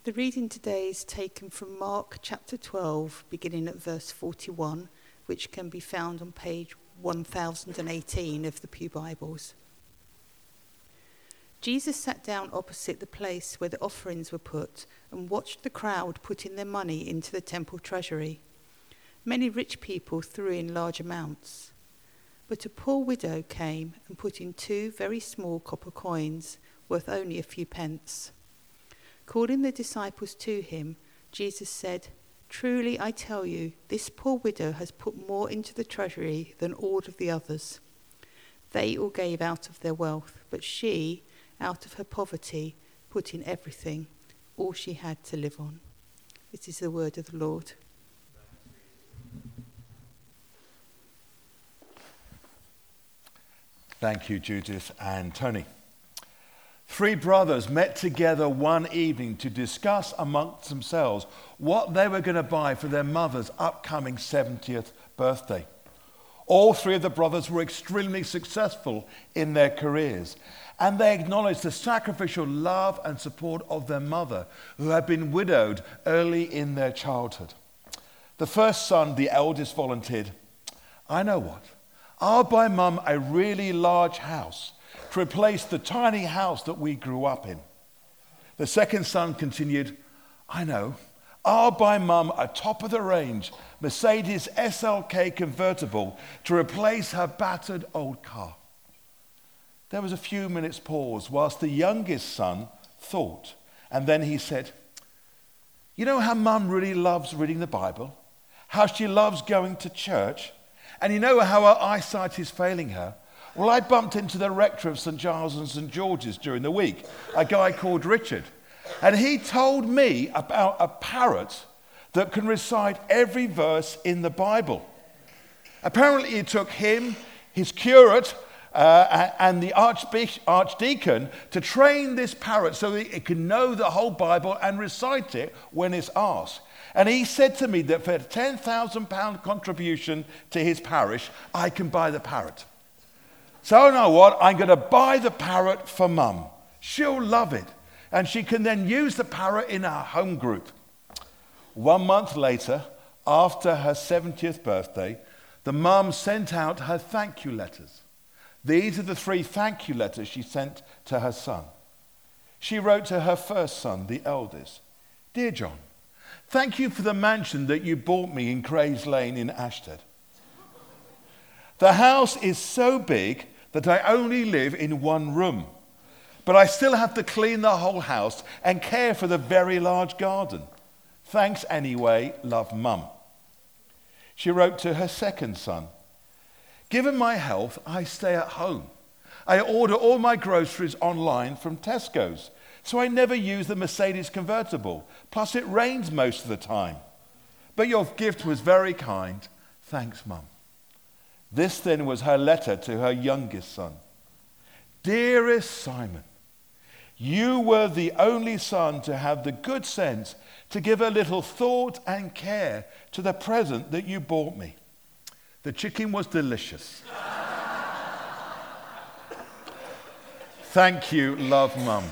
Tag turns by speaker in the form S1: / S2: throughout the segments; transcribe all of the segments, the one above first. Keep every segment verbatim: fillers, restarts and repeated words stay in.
S1: The reading today is taken from Mark chapter twelve, beginning at verse forty-one, which can be found on page one thousand eighteen of the Pew Bibles. Jesus sat down opposite the place where the offerings were put and watched the crowd putting their money into the temple treasury. Many rich people threw in large amounts, but a poor widow came and put in two very small copper coins, worth only a few pence. Calling the disciples to him, Jesus said, "Truly I tell you, this poor widow has put more into the treasury than all of the others. They all gave out of their wealth, but she, out of her poverty, put in everything, all she had to live on." This is the word of the Lord.
S2: Thank you, Judith and Tony. Three brothers met together one evening to discuss amongst themselves what they were going to buy for their mother's upcoming seventieth birthday. All three of the brothers were extremely successful in their careers, and they acknowledged the sacrificial love and support of their mother, who had been widowed early in their childhood. The first son, the eldest, volunteered, "I know what, I'll buy Mum a really large house to replace the tiny house that we grew up in." The second son continued, "I know, I'll buy Mum a top-of-the-range Mercedes S L K convertible to replace her battered old car." There was a few minutes pause whilst the youngest son thought, and then he said, "You know how Mum really loves reading the Bible, how she loves going to church, and you know how her eyesight is failing her? Well, I bumped into the rector of Saint Giles and Saint George's during the week, a guy called Richard, and he told me about a parrot that can recite every verse in the Bible. Apparently it took him, his curate, uh, and the archdeacon to train this parrot so that it can know the whole Bible and recite it when it's asked. And he said to me that for a ten thousand pounds contribution to his parish, I can buy the parrot. So you know what? I'm going to buy the parrot for Mum. She'll love it. And she can then use the parrot in our home group." One month later, after her seventieth birthday, the mum sent out her thank you letters. These are the three thank you letters she sent to her son. She wrote to her first son, the eldest, "Dear John, thank you for the mansion that you bought me in Crays Lane in Ashted. The house is so big that I only live in one room, but I still have to clean the whole house and care for the very large garden. Thanks anyway, love, Mum." She wrote to her second son, "Given my health, I stay at home. I order all my groceries online from Tesco's, so I never use the Mercedes convertible. Plus it rains most of the time. But your gift was very kind. Thanks, Mum." This then was her letter to her youngest son. "Dearest Simon, you were the only son to have the good sense to give a little thought and care to the present that you bought me. The chicken was delicious. Thank you, love, Mum."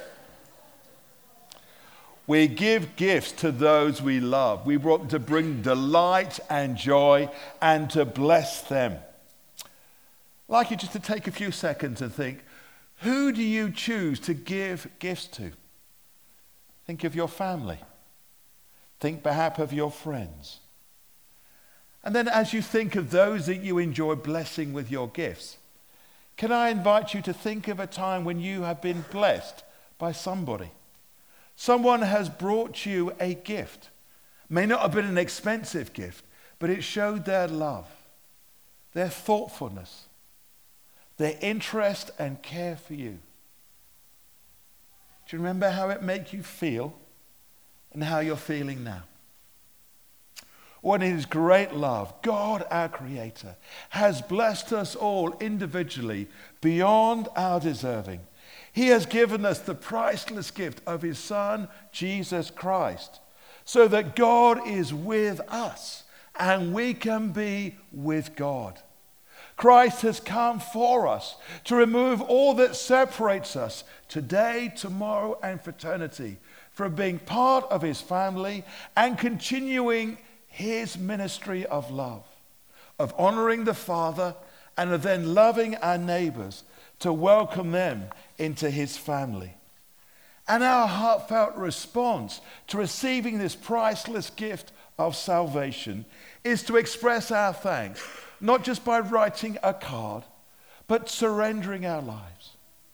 S2: We give gifts to those we love. We want to bring delight and joy and to bless them. I'd like you just to take a few seconds and think, who do you choose to give gifts to? Think of your family. Think perhaps of your friends. And then as you think of those that you enjoy blessing with your gifts, can I invite you to think of a time when you have been blessed by somebody? Someone has brought you a gift. May not have been an expensive gift, but it showed their love, their thoughtfulness, their interest and care for you. Do you remember how it made you feel and how you're feeling now? What in his great love, God, our Creator, has blessed us all individually beyond our deserving. He has given us the priceless gift of his Son, Jesus Christ, so that God is with us and we can be with God. Christ has come for us to remove all that separates us today, tomorrow, and for eternity. for being part of his family and continuing his ministry of love, of honoring the Father and of then loving our neighbors to welcome them into his family. And our heartfelt response to receiving this priceless gift of salvation is to express our thanks, not just by writing a card, but surrendering our lives,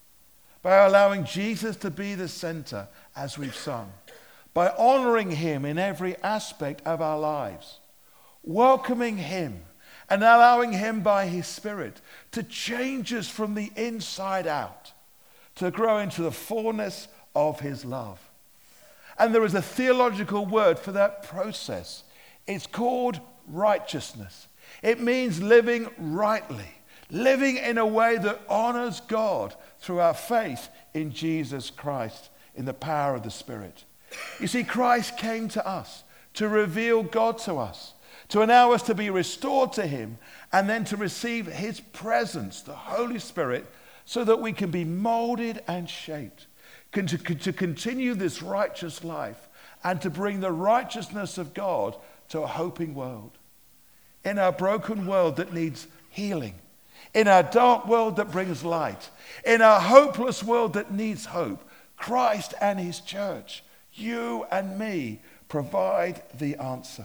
S2: by allowing Jesus to be the center as we've sung, by honoring him in every aspect of our lives, welcoming him and allowing him by his Spirit to change us from the inside out, to grow into the fullness of his love. And there is a theological word for that process. It's called righteousness. It means living rightly, living in a way that honors God through our faith in Jesus Christ, in the power of the Spirit. You see, Christ came to us to reveal God to us, to allow us to be restored to him, and then to receive his presence, the Holy Spirit, so that we can be molded and shaped, can, to, to continue this righteous life and to bring the righteousness of God to a hoping world. In our broken world that needs healing, in our dark world that brings light, in our hopeless world that needs hope, Christ and his church, you and me, provide the answer.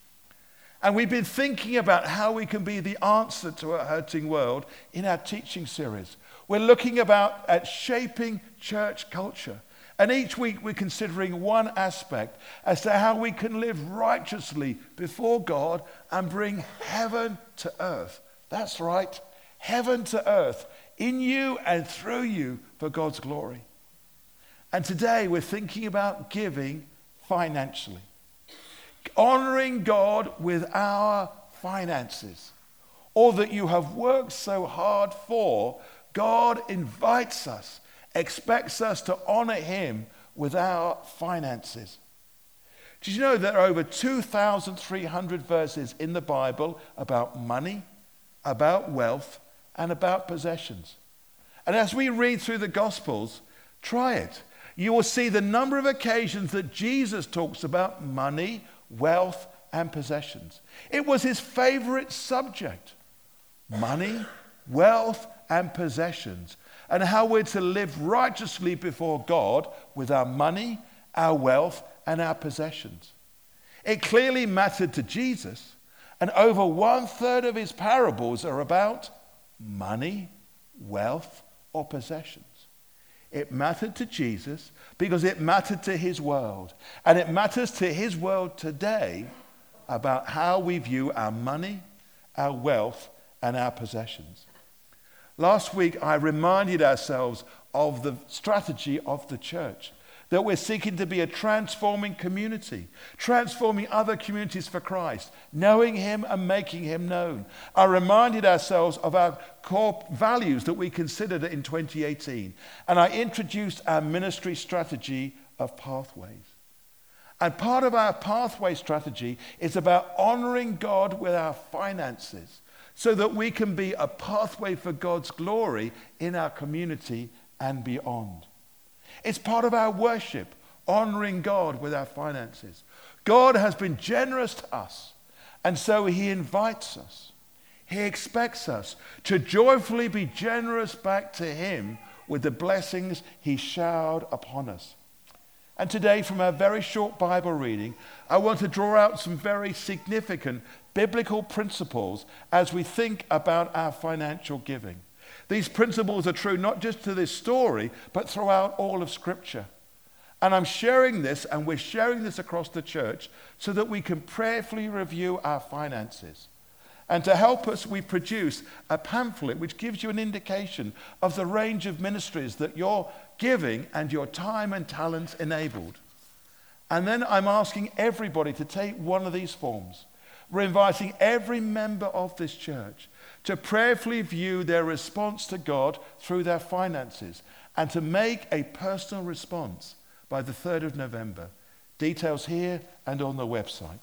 S2: And we've been thinking about how we can be the answer to a hurting world in our teaching series. We're looking about at shaping church culture. And each week we're considering one aspect as to how we can live righteously before God and bring heaven to earth. That's right, heaven to earth, in you and through you for God's glory. And today we're thinking about giving financially. Honoring God with our finances. All that you have worked so hard for, God invites us, expects us to honor him with our finances. Did you know there are over two thousand three hundred verses in the Bible about money, about wealth, and about possessions? And as we read through the Gospels, try it. You will see the number of occasions that Jesus talks about money, wealth, and possessions. It was his favorite subject. Money, wealth, and possessions. And how we're to live righteously before God with our money, our wealth, and our possessions. It clearly mattered to Jesus, and over one third of his parables are about money, wealth, or possessions. It mattered to Jesus because it mattered to his world. And it matters to his world today about how we view our money, our wealth, and our possessions. Last week, I reminded ourselves of the strategy of the church, that we're seeking to be a transforming community, transforming other communities for Christ, knowing him and making him known. I reminded ourselves of our core values that we considered in twenty eighteen, and I introduced our ministry strategy of pathways. And part of our pathway strategy is about honoring God with our finances, so that we can be a pathway for God's glory in our community and beyond. It's part of our worship, honoring God with our finances. God has been generous to us, and so he invites us. He expects us to joyfully be generous back to him with the blessings he showered upon us. And today, from our very short Bible reading, I want to draw out some very significant biblical principles as we think about our financial giving. These principles are true not just to this story, but throughout all of Scripture. And I'm sharing this, and we're sharing this across the church so that we can prayerfully review our finances. And to help us, we produce a pamphlet which gives you an indication of the range of ministries that your giving and your time and talents enabled. And then I'm asking everybody to take one of these forms. We're inviting every member of this church to prayerfully view their response to God through their finances and to make a personal response by the third of November. Details here and on the website.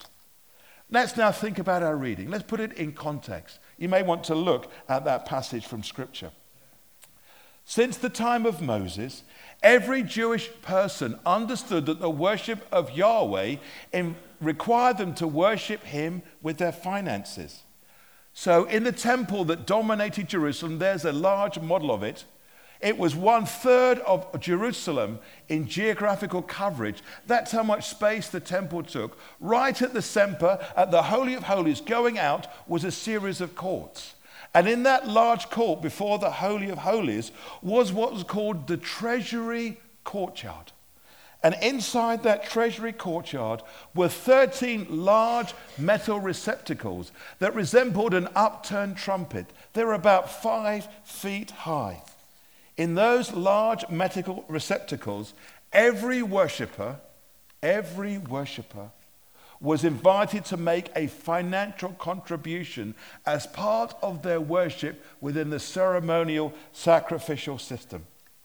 S2: Let's now think about our reading. Let's put it in context. You may want to look at that passage from Scripture. Since the time of Moses, Every Jewish person understood that the worship of Yahweh in, required them to worship him with their finances. So in the temple that dominated Jerusalem, there's a large model of it. It was one third of Jerusalem in geographical coverage. That's how much space the temple took. Right at the center, at the Holy of Holies, going out was a series of courts. And in that large court before the Holy of Holies was what was called the treasury courtyard. And inside that treasury courtyard were thirteen large metal receptacles that resembled an upturned trumpet. They were about five feet high. In those large metal receptacles, every worshiper, every worshiper was invited to make a financial contribution as part of their worship within the ceremonial sacrificial system.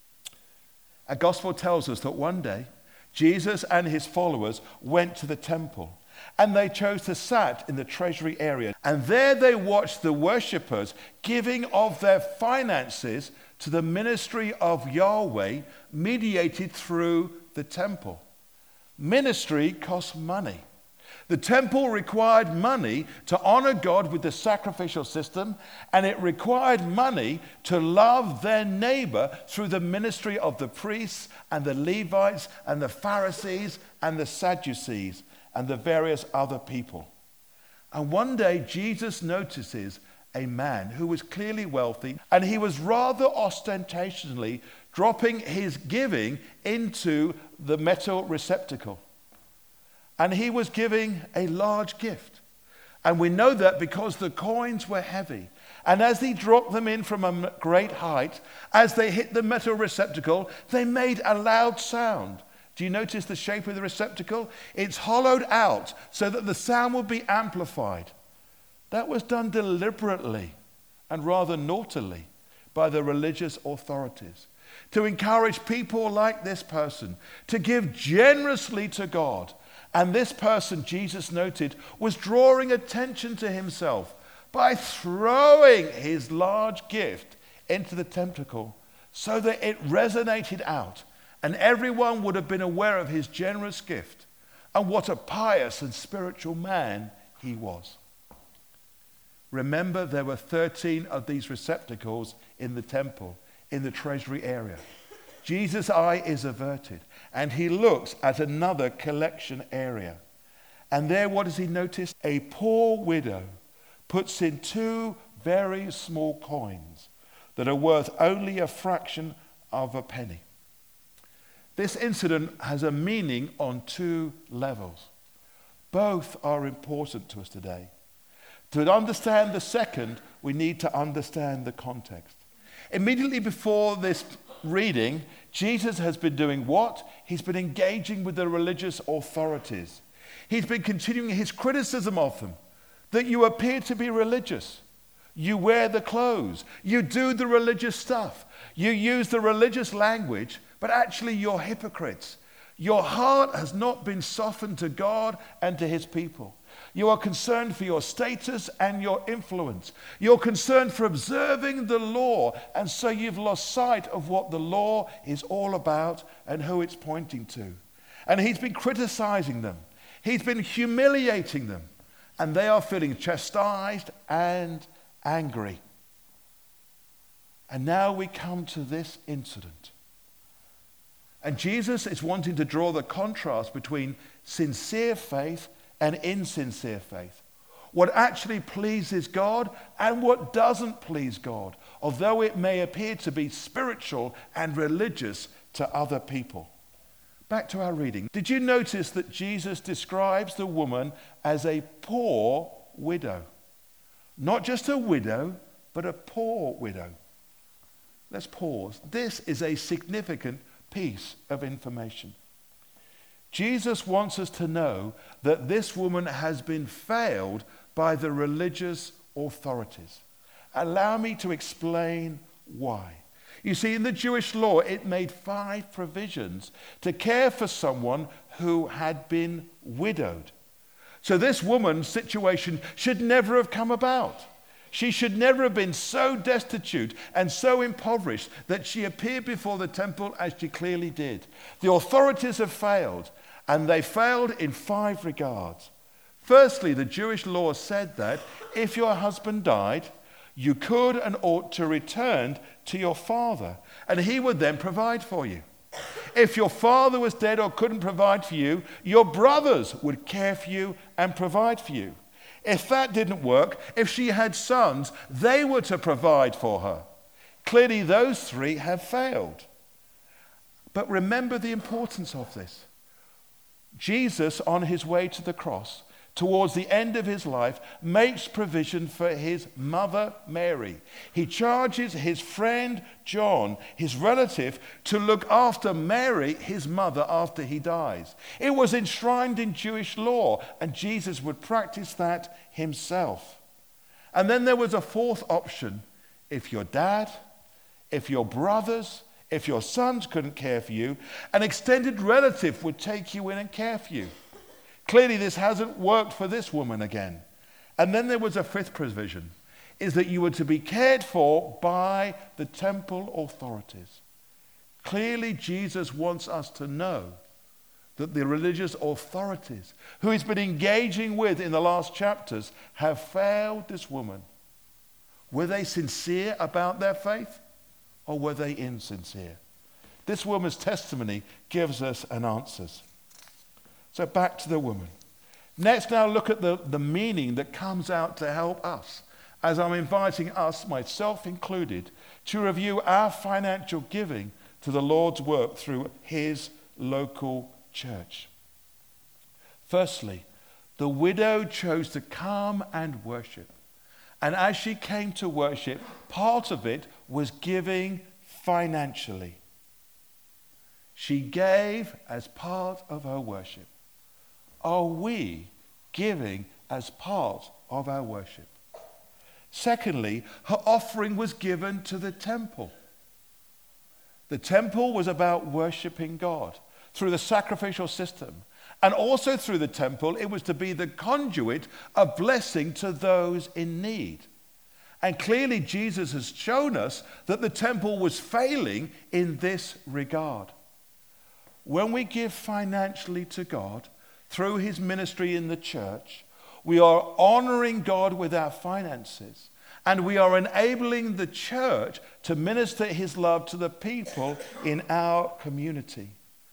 S2: Our gospel tells us that one day, Jesus and his followers went to the temple, and they chose to sit in the treasury area. And there they watched the worshippers giving of their finances to the ministry of Yahweh, mediated through the temple. Ministry costs money. The temple required money to honor God with the sacrificial system, and it required money to love their neighbor through the ministry of the priests and the Levites and the Pharisees and the Sadducees and the various other people. And one day Jesus notices a man who was clearly wealthy, and he was rather ostentatiously dropping his giving into the metal receptacle. And he was giving a large gift. And we know that because the coins were heavy. And as he dropped them in from a great height, as they hit the metal receptacle, they made a loud sound. Do you notice the shape of the receptacle? It's hollowed out so that the sound will be amplified. That was done deliberately and rather naughtily by the religious authorities to encourage people like this person to give generously to God. And this person, Jesus noted, was drawing attention to himself by throwing his large gift into the temple so that it resonated out, and everyone would have been aware of his generous gift and what a pious and spiritual man he was. Remember, there were thirteen of these receptacles in the temple, in the treasury area. Jesus' eye is averted, and he looks at another collection area. And there, what does he notice? A poor widow puts in two very small coins that are worth only a fraction of a penny. This incident has a meaning on two levels. Both are important to us today. To understand the second, we need to understand the context. Immediately before this reading, Jesus has been doing what? He's been engaging with the religious authorities. He's been continuing his criticism of them, that you appear to be religious. You wear the clothes. You do the religious stuff. You use the religious language, but actually you're hypocrites. Your heart has not been softened to God and to his people. You are concerned for your status and your influence. You're concerned for observing the law, and so you've lost sight of what the law is all about and who it's pointing to. And he's been criticizing them. He's been humiliating them, and they are feeling chastised and angry. And now we come to this incident. And Jesus is wanting to draw the contrast between sincere faith and insincere faith. What actually pleases God and what doesn't please God, although it may appear to be spiritual and religious to other people. Back to our reading. Did you notice that Jesus describes the woman as a poor widow? Not just a widow, but a poor widow. Let's pause. This is a significant piece of information. Jesus wants us to know that this woman has been failed by the religious authorities. Allow me to explain why. You see, in the Jewish law, it made five provisions to care for someone who had been widowed. So this woman's situation should never have come about. She should never have been so destitute and so impoverished that she appeared before the temple as she clearly did. The authorities have failed, and they failed in five regards. Firstly, the Jewish law said that if your husband died, you could and ought to return to your father, and he would then provide for you. If your father was dead or couldn't provide for you, your brothers would care for you and provide for you. If that didn't work, if she had sons, they were to provide for her. Clearly, those three have failed. But remember the importance of this. Jesus, on his way to the cross, towards the end of his life, makes provision for his mother, Mary. He charges his friend John, his relative, to look after Mary, his mother, after he dies. It was enshrined in Jewish law, and Jesus would practice that himself. And then there was a fourth option. If your dad, if your brothers, if your sons couldn't care for you, an extended relative would take you in and care for you. Clearly, this hasn't worked for this woman again. And then there was a fifth provision, is that you were to be cared for by the temple authorities. Clearly, Jesus wants us to know that the religious authorities, who he's been engaging with in the last chapters, have failed this woman. Were they sincere about their faith, or were they insincere? This woman's testimony gives us an answer. So back to the woman. Let's now look at the, the meaning that comes out to help us, as I'm inviting us, myself included, to review our financial giving to the Lord's work through his local church. Firstly, the widow chose to come and worship. And as she came to worship, part of it was giving financially. She gave as part of her worship. Are we giving as part of our worship? Secondly, her offering was given to the temple. The temple was about worshiping God through the sacrificial system. And also through the temple, it was to be the conduit of blessing to those in need. And clearly, Jesus has shown us that the temple was failing in this regard. When we give financially to God, through his ministry in the church, we are honoring God with our finances, and we are enabling the church to minister his love to the people in our community.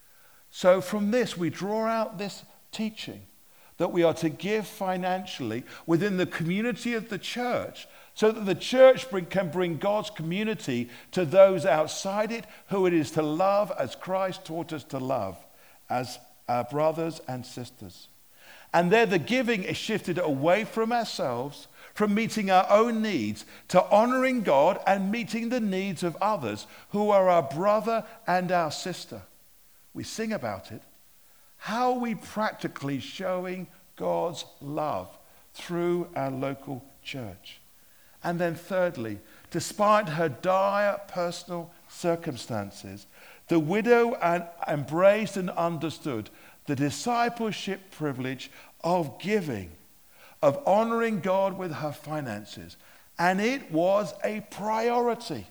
S2: So from this, we draw out this teaching that we are to give financially within the community of the church, so that the church bring, can bring God's community to those outside it, who it is to love as Christ taught us to love, as our brothers and sisters. And there the giving is shifted away from ourselves, from meeting our own needs, to honoring God and meeting the needs of others who are our brother and our sister. We sing about it. How are we practically showing God's love through our local church? And then thirdly, despite her dire personal circumstances, the widow embraced and understood the discipleship privilege of giving, of honoring God with her finances. And it was a priority.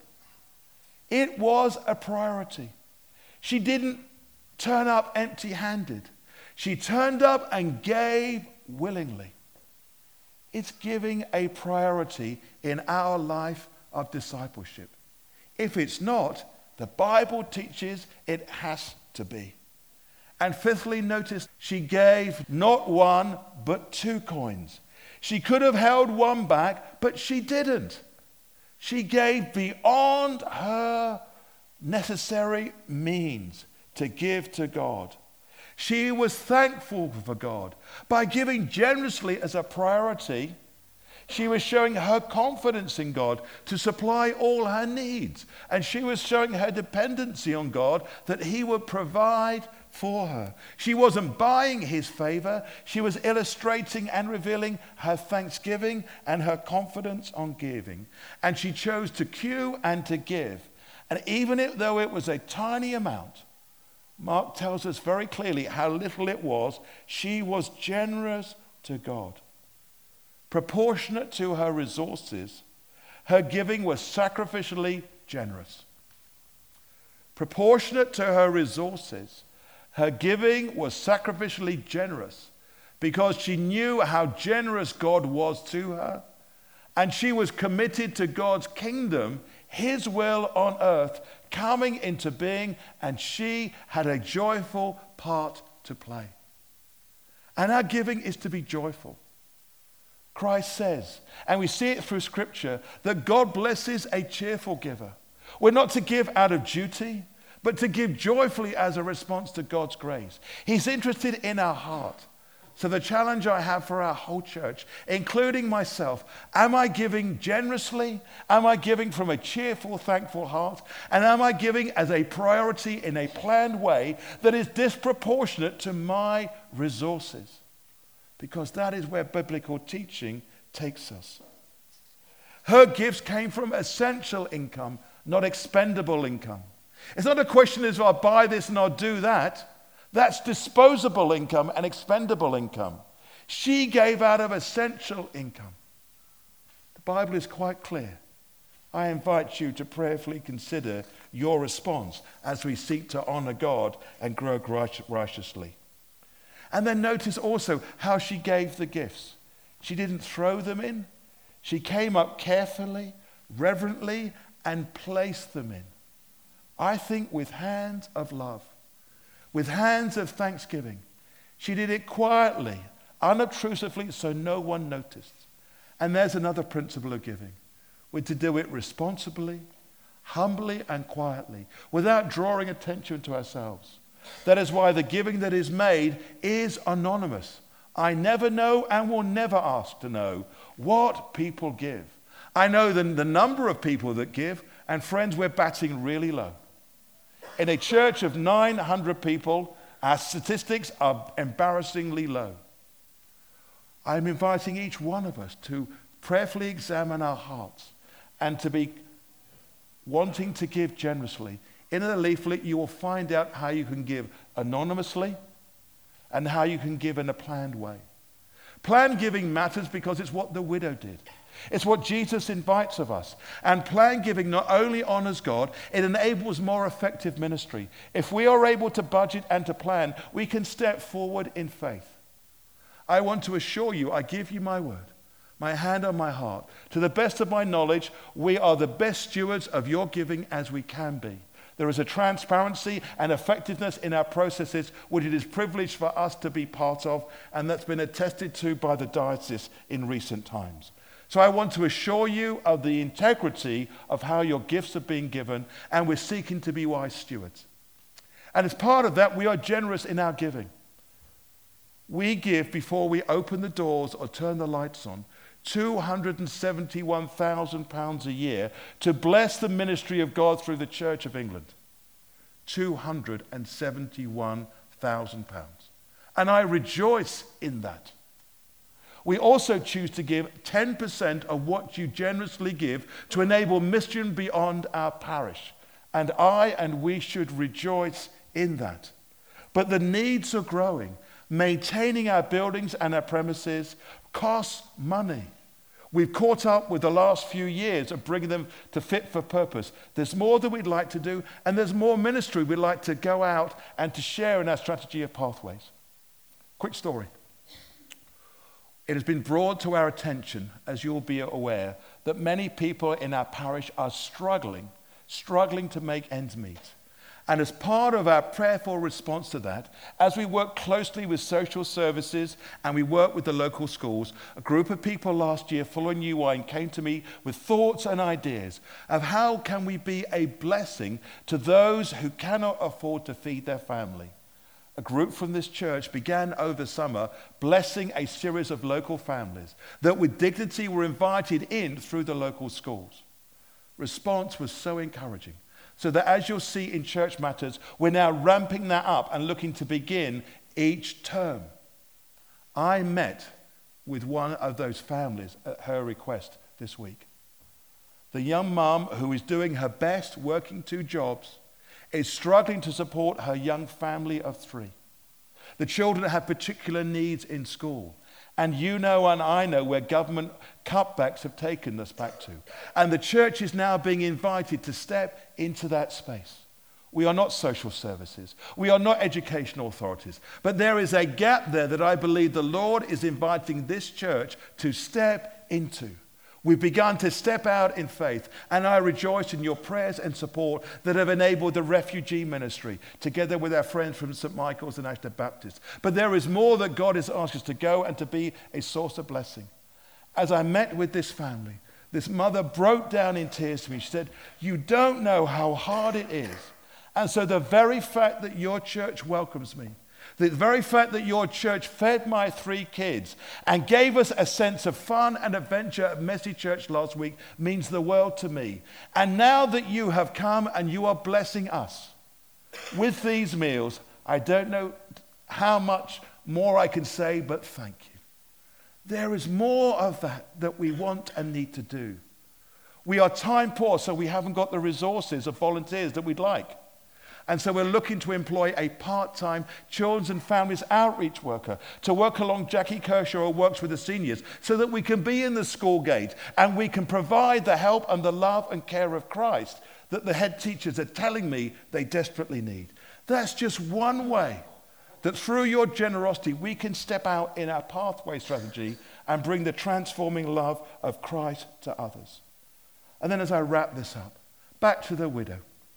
S2: It was a priority. She didn't turn up empty-handed. She turned up and gave willingly. It's giving a priority in our life of discipleship. If it's not, the Bible teaches it has to be. And fifthly, notice she gave not one, but two coins. She could have held one back, but she didn't. She gave beyond her necessary means to give to God. She was thankful for God. By giving generously as a priority, she was showing her confidence in God to supply all her needs. And she was showing her dependency on God, that he would provide for her. She wasn't buying his favor. She was illustrating and revealing her thanksgiving and her confidence on giving. And she chose to queue and to give. And even if, though it was a tiny amount, Mark tells us very clearly how little it was, she was generous to God. proportionate to her resources, her giving was sacrificially generous. Proportionate to her resources, her giving was sacrificially generous because she knew how generous God was to her, and she was committed to God's kingdom, his will on earth, coming into being, and she had a joyful part to play. And our giving is to be joyful. Christ says, and we see it through Scripture, that God blesses a cheerful giver. We're not to give out of duty, but to give joyfully as a response to God's grace. He's interested in our heart. So the challenge I have for our whole church, including myself, am I giving generously? Am I giving from a cheerful, thankful heart? And am I giving as a priority in a planned way that is disproportionate to my resources? Because that is where biblical teaching takes us. Her gifts came from essential income, not expendable income. It's not a question of I'll buy this and I'll do that. That's disposable income and expendable income. She gave out of essential income. The Bible is quite clear. I invite you to prayerfully consider your response as we seek to honor God and grow righteously. And then notice also how she gave the gifts. She didn't throw them in. She came up carefully, reverently, and placed them in. I think with hands of love, with hands of thanksgiving. She did it quietly, unobtrusively, so no one noticed. And there's another principle of giving. We're to do it responsibly, humbly, and quietly, without drawing attention to ourselves. That is why the giving that is made is anonymous. I never know and will never ask to know what people give. I know the, the number of people that give, and friends, we're batting really low. In a church of nine hundred people, our statistics are embarrassingly low. I'm inviting each one of us to prayerfully examine our hearts and to be wanting to give generously. In the leaflet, you will find out how you can give anonymously and how you can give in a planned way. Planned giving matters because it's what the widow did. It's what Jesus invites of us. And planned giving not only honors God, it enables more effective ministry. If we are able to budget and to plan, we can step forward in faith. I want to assure you, I give you my word, my hand on my heart. To the best of my knowledge, we are the best stewards of your giving as we can be. There is a transparency and effectiveness in our processes which it is privileged for us to be part of, and that's been attested to by the diocese in recent times. So I want to assure you of the integrity of how your gifts are being given, and we're seeking to be wise stewards. And as part of that, we are generous in our giving. We give before we open the doors or turn the lights on two hundred seventy-one thousand pounds a year to bless the ministry of God through the Church of England. two hundred seventy-one thousand pounds. And I rejoice in that. We also choose to give ten percent of what you generously give to enable mission beyond our parish. And I and we should rejoice in that. But the needs are growing. Maintaining our buildings and our premises costs money. We've caught up with the last few years of bringing them to fit for purpose. There's more that we'd like to do, and there's more ministry we'd like to go out and to share in our strategy of pathways. Quick story. It has been brought to our attention, as you'll be aware, that many people in our parish are struggling, struggling to make ends meet. And as part of our prayerful response to that, as we work closely with social services and we work with the local schools, a group of people last year following U Wine came to me with thoughts and ideas of how can we be a blessing to those who cannot afford to feed their family. A group from this church began over summer blessing a series of local families that with dignity were invited in through the local schools. Response was so encouraging. So that as you'll see in Church Matters, we're now ramping that up and looking to begin each term. I met with one of those families at her request this week. The young mum who is doing her best working two jobs is struggling to support her young family of three. The children have particular needs in school, And you know and I know where government cutbacks have taken us back to. And the church is now being invited to step into that space. We are not social services. We are not educational authorities. But there is a gap there that I believe the Lord is inviting this church to step into. We've begun to step out in faith, and I rejoice in your prayers and support that have enabled the refugee ministry, together with our friends from Saint Michael's and Ashton Baptist. But there is more that God has asked us to go and to be a source of blessing. As I met with this family, this mother broke down in tears to me. She said, "You don't know how hard it is. And so the very fact that your church welcomes me, the very fact that your church fed my three kids and gave us a sense of fun and adventure at Messy Church last week means the world to me. And now that you have come and you are blessing us with these meals, I don't know how much more I can say, but thank you." There is more of that that we want and need to do. We are time poor, so we haven't got the resources of volunteers that we'd like. And so we're looking to employ a part-time children's and families outreach worker to work along Jackie Kershaw, who works with the seniors, so that we can be in the school gate and we can provide the help and the love and care of Christ that the head teachers are telling me they desperately need. That's just one way that through your generosity we can step out in our pathway strategy and bring the transforming love of Christ to others. And then as I wrap this up, back to the widow.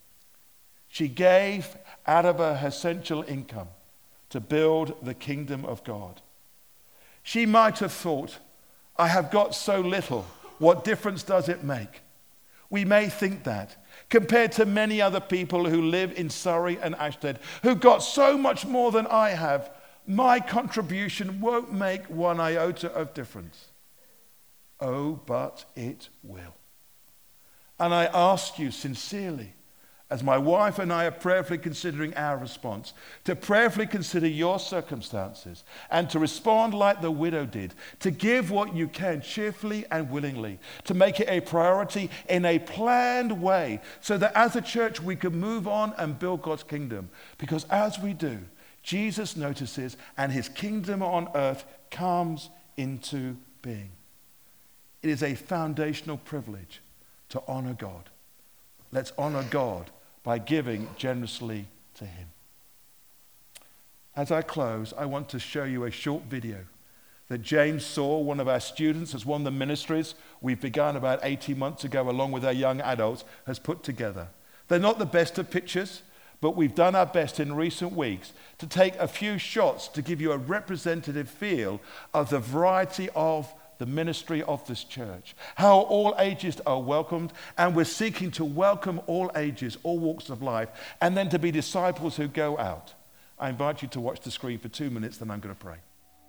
S2: She gave out of her essential income to build the kingdom of God. She might have thought, "I have got so little, what difference does it make?" We may think that, compared to many other people who live in Surrey and Ashted, who got so much more than I have, my contribution won't make one iota of difference. Oh, but it will. And I ask you sincerely, as my wife and I are prayerfully considering our response, to prayerfully consider your circumstances and to respond like the widow did, to give what you can cheerfully and willingly, to make it a priority in a planned way so that as a church we can move on and build God's kingdom. Because as we do, Jesus notices and his kingdom on earth comes into being. It is a foundational privilege to honor God. Let's honor God by giving generously to him. As I close, I want to show you a short video that James Saw, one of our students, as one of the ministries we've begun about eighteen months ago along with our young adults, has put together. They're not the best of pictures, but we've done our best in recent weeks to take a few shots to give you a representative feel of the variety of the ministry of this church, how all ages are welcomed, and we're seeking to welcome all ages, all walks of life, and then to be disciples who go out. I invite you to watch the screen for two minutes, then I'm going to pray.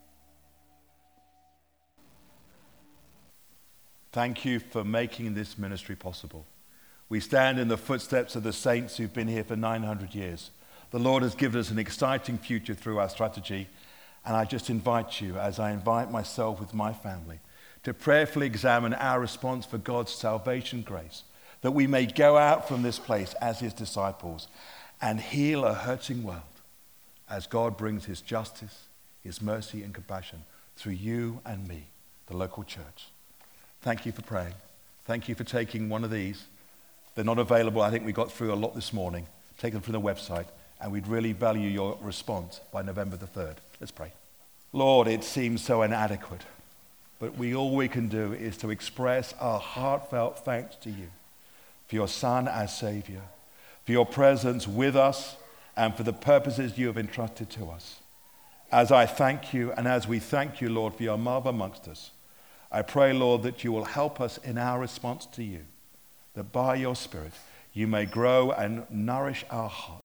S2: Thank you for making this ministry possible. We stand in the footsteps of the saints who've been here for nine hundred years. The Lord has given us an exciting future through our strategy. And I just invite you, as I invite myself with my family, to prayerfully examine our response for God's salvation grace, that we may go out from this place as his disciples and heal a hurting world as God brings his justice, his mercy and compassion through you and me, the local church. Thank you for praying. Thank you for taking one of these. They're not available. I think we got through a lot this morning. Take them from the website. And we'd really value your response by November the third. Let's pray. Lord, it seems so inadequate, but we all we can do is to express our heartfelt thanks to you for your Son as Savior, for your presence with us, and for the purposes you have entrusted to us. As I thank you, and as we thank you, Lord, for your love amongst us, I pray, Lord, that you will help us in our response to you, that by your Spirit you may grow and nourish our hearts.